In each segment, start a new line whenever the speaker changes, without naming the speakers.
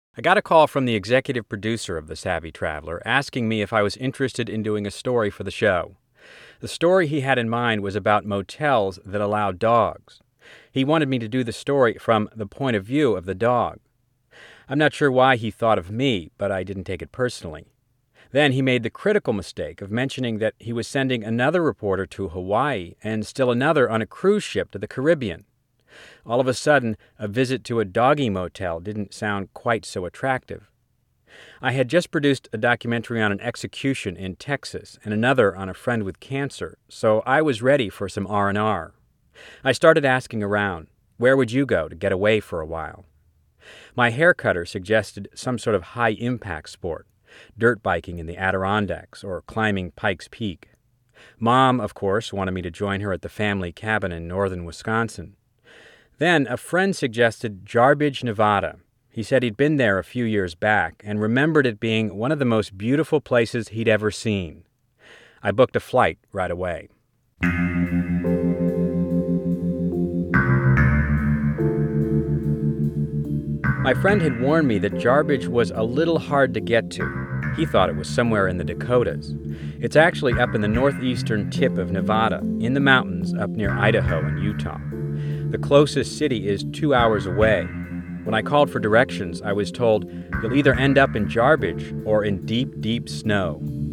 I got a call from the executive producer of The Savvy Traveler asking me if I was interested in doing a story for the show. The story he had in mind was about motels that allow dogs. He wanted me to do the story from the point of view of the dog. I'm not sure why he thought of me, but I didn't take it personally. Then he made the critical mistake of mentioning that he was sending another reporter to Hawaii and still another on a cruise ship to the Caribbean. All of a sudden, a visit to a doggy motel didn't sound quite so attractive. I had just produced a documentary on an execution in Texas and another on a friend with cancer, so I was ready for some R&R. I started asking around, where would you go to get away for a while? My haircutter suggested some sort of high-impact sport, dirt biking in the Adirondacks or climbing Pikes Peak. Mom, of course, wanted me to join her at the family cabin in northern Wisconsin. Then a friend suggested Jarbidge, Nevada. He said he'd been there a few years back and remembered it being one of the most beautiful places he'd ever seen. I booked a flight right away. My friend had warned me that Jarbidge was a little hard to get to. He thought it was somewhere in the Dakotas. It's actually up in the northeastern tip of Nevada, in the mountains up near Idaho and Utah. The closest city is 2 hours away. When I called for directions, I was told you'll either end up in Jarbidge or in deep, deep snow.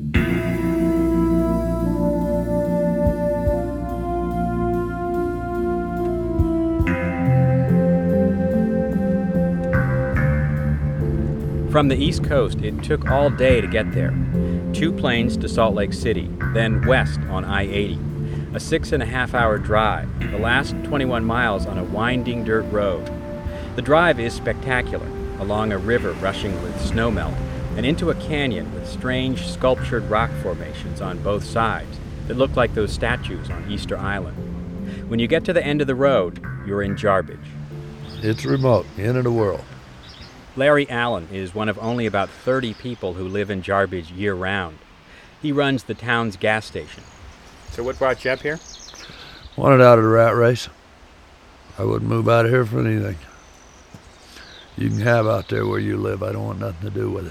From the East Coast, it took all day to get there. 2 planes to Salt Lake City, then west on I-80. A 6.5-hour drive, the last 21 miles on a winding dirt road. The drive is spectacular, along a river rushing with snowmelt, and into a canyon with strange sculptured rock formations on both sides that look like those statues on Easter Island. When you get to the end of the road, you're in Jarbidge.
It's remote, end of the world.
Larry Allen is one of only about 30 people who live in Jarbidge year-round. He runs the town's gas station. So what brought you up here?
Wanted out of the rat race. I wouldn't move out of here for anything. You can have out there where you live. I don't want nothing to do with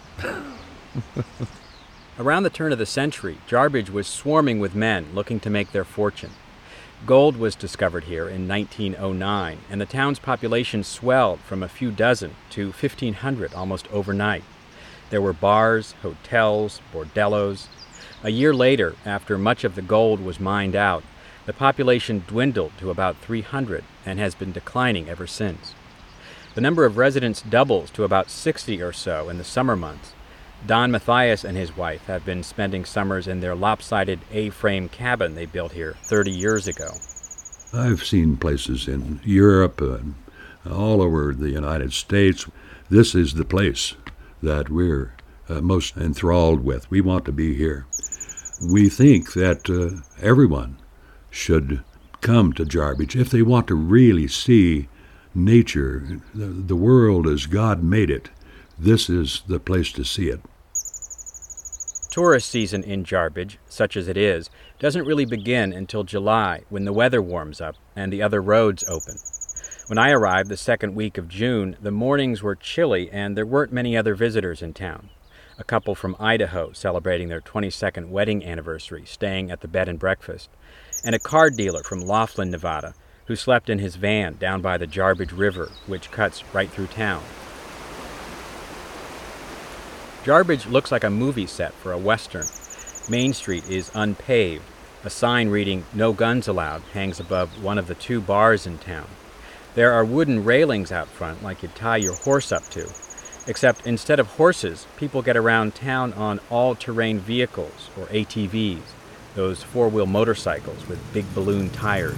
it.
Around the turn of the century, Jarbidge was swarming with men looking to make their fortune. Gold was discovered here in 1909, and the town's population swelled from a few dozen to 1,500 almost overnight. There were bars, hotels, bordellos. A year later, after much of the gold was mined out, the population dwindled to about 300 and has been declining ever since. The number of residents doubles to about 60 or so in the summer months. Don Mathias and his wife have been spending summers in their lopsided A-frame cabin they built here 30 years ago.
I've seen places in Europe and all over the United States. This is the place that we're most enthralled with. We want to be here. We think that everyone should come to Jarbidge if they want to really see nature, the world as God made it. This is the place to see it.
Tourist season in Jarbidge, such as it is, doesn't really begin until July when the weather warms up and the other roads open. When I arrived the second week of June, the mornings were chilly and there weren't many other visitors in town. A couple from Idaho celebrating their 22nd wedding anniversary, staying at the bed and breakfast, and a car dealer from Laughlin, Nevada, who slept in his van down by the Jarbidge River, which cuts right through town. Jarbidge looks like a movie set for a Western. Main Street is unpaved. A sign reading "No Guns Allowed" hangs above one of the 2 bars in town. There are wooden railings out front like you'd tie your horse up to. Except instead of horses, people get around town on all-terrain vehicles, or ATVs, those 4-wheel motorcycles with big balloon tires.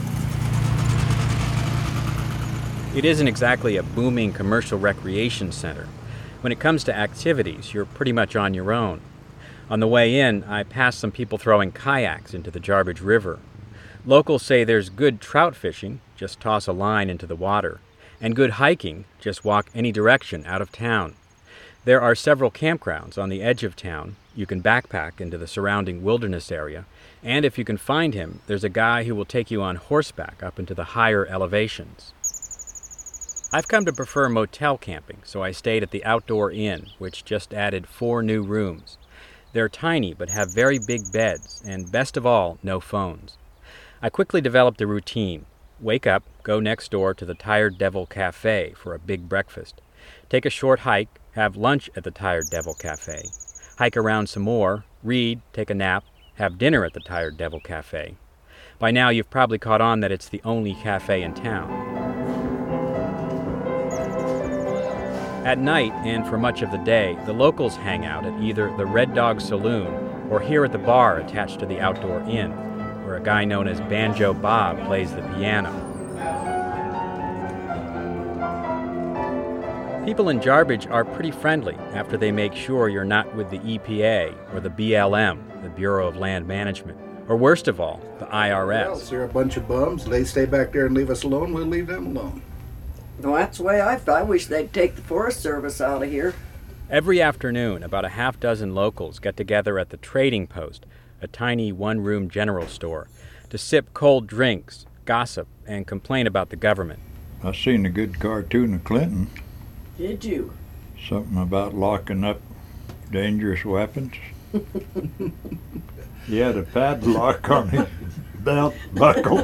It isn't exactly a booming commercial recreation center. When it comes to activities, you're pretty much on your own. On the way in, I passed some people throwing kayaks into the Jarbidge River. Locals say there's good trout fishing, just toss a line into the water, and good hiking, just walk any direction out of town. There are several campgrounds on the edge of town. You can backpack into the surrounding wilderness area, and if you can find him, there's a guy who will take you on horseback up into the higher elevations. I've come to prefer motel camping, so I stayed at the Outdoor Inn, which just added 4 new rooms. They're tiny but have very big beds, and best of all, no phones. I quickly developed a routine. Wake up, go next door to the Tired Devil Cafe for a big breakfast. Take a short hike, have lunch at the Tired Devil Cafe. Hike around some more, read, take a nap, have dinner at the Tired Devil Cafe. By now you've probably caught on that it's the only cafe in town. At night, and for much of the day, the locals hang out at either the Red Dog Saloon or here at the bar attached to the Outdoor Inn, where a guy known as Banjo Bob plays the piano. People in Jarbidge are pretty friendly after they make sure you're not with the EPA or the BLM, the Bureau of Land Management, or worst of all, the IRS.
Well, they're a bunch of bums. They stay back there and leave us alone, we'll leave them alone.
Well, that's the way I wish they'd take the Forest Service out of here.
Every afternoon, about a half dozen locals get together at the Trading Post, a tiny one-room general store, to sip cold drinks, gossip, and complain about the government.
I seen a good cartoon of Clinton.
Did you?
Something about locking up dangerous weapons. He had a padlock on his belt buckle.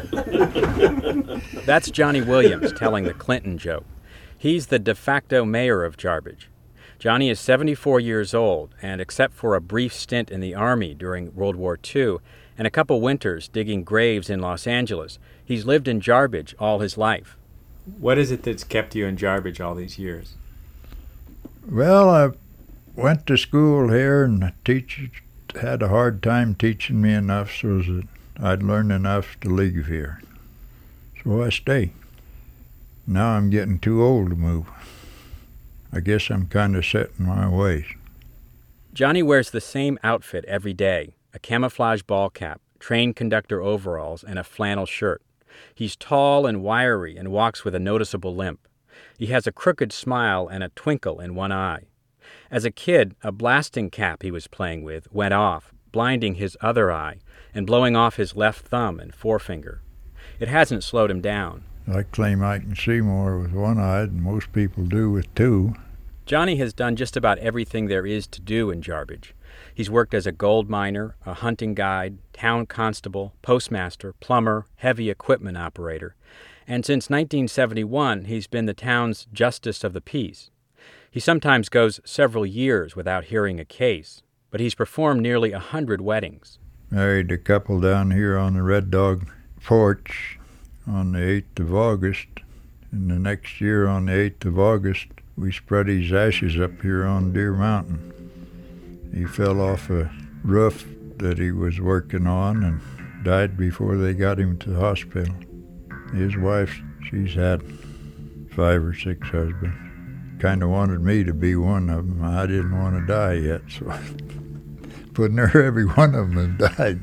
That's Johnny Williams telling the Clinton joke. He's the de facto mayor of Jarbidge. Johnny is 74 years old, and except for a brief stint in the Army during World War II and a couple winters digging graves in Los Angeles, he's lived in Jarbidge all his life.
What is it that's kept you in Jarbidge all these years?
Well, I went to school here, and the teacher had a hard time teaching me enough so that I'd learn enough to leave here. So I stay. Now I'm getting too old to move. I guess I'm kind of set in my ways.
Johnny wears the same outfit every day, a camouflage ball cap, train conductor overalls, and a flannel shirt. He's tall and wiry and walks with a noticeable limp. He has a crooked smile and a twinkle in one eye. As a kid, a blasting cap he was playing with went off, blinding his other eye and blowing off his left thumb and forefinger. It hasn't slowed him down.
I claim I can see more with one eye than most people do with two.
Johnny has done just about everything there is to do in Jarbidge. He's worked as a gold miner, a hunting guide, town constable, postmaster, plumber, heavy equipment operator, and since 1971 he's been the town's justice of the peace. He sometimes goes several years without hearing a case, but he's performed nearly 100 weddings.
Married a couple down here on the Red Dog porch on the 8th of August, and the next year on the 8th of August we spread his ashes up here on Deer Mountain. He fell off a roof that he was working on and died before they got him to the hospital. His wife, she's had 5 or 6 husbands. Kind of wanted me to be one of them. I didn't want to die yet, so but near every one of them have died.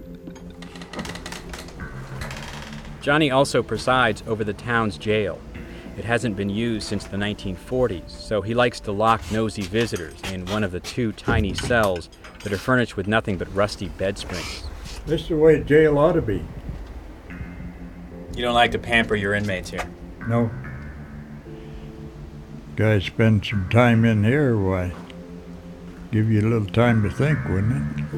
Johnny also presides over the town's jail. It hasn't been used since the 1940s, so he likes to lock nosy visitors in one of the 2 tiny cells that are furnished with nothing but rusty bed springs.
This is the way jail ought to be.
You don't like to pamper your inmates here?
No. Guys spend some time in here, why, give you a little time to think, wouldn't it?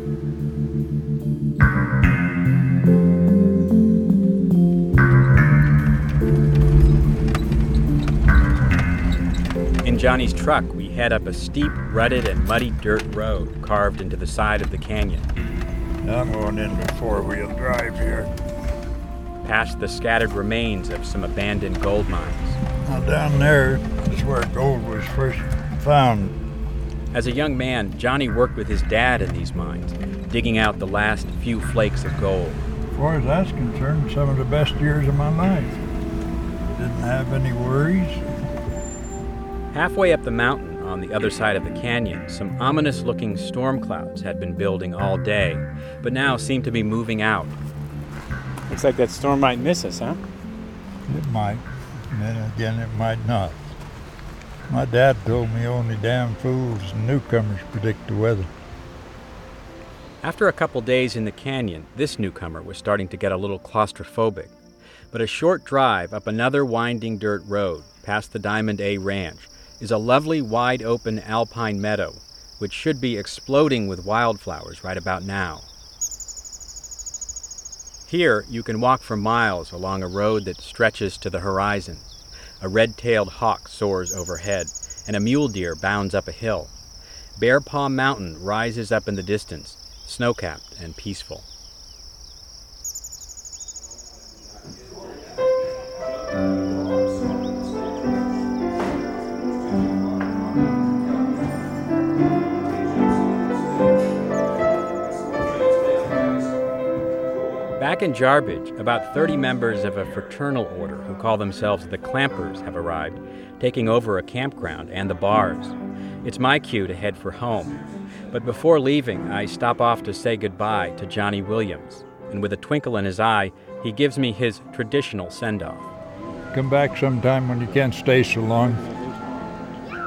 In Johnny's truck, we head up a steep, rutted, and muddy dirt road carved into the side of the canyon.
I'm going into 4-wheel drive here.
Past the scattered remains of some abandoned gold mines.
Now down there is where gold was first found.
As a young man, Johnny worked with his dad in these mines, digging out the last few flakes of gold.
As far as that's concerned, some of the best years of my life. Didn't have any worries.
Halfway up the mountain, on the other side of the canyon, some ominous-looking storm clouds had been building all day, but now seem to be moving out.
Looks like that storm might miss us, huh?
It might, and then again it might not. My dad told me only damn fools and newcomers predict the weather.
After a couple days in the canyon, this newcomer was starting to get a little claustrophobic. But a short drive up another winding dirt road, past the Diamond A Ranch, is a lovely wide-open alpine meadow, which should be exploding with wildflowers right about now. Here, you can walk for miles along a road that stretches to the horizon. A red-tailed hawk soars overhead, and a mule deer bounds up a hill. Bear Paw Mountain rises up in the distance, snow-capped and peaceful. Back in Jarbidge, about 30 members of a fraternal order who call themselves the Clampers have arrived, taking over a campground and the bars. It's my cue to head for home. But before leaving, I stop off to say goodbye to Johnny Williams, and with a twinkle in his eye, he gives me his traditional send-off.
Come back sometime when you can't stay so long.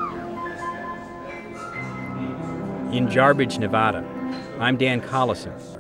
In Jarbidge, Nevada, I'm Dan Collison.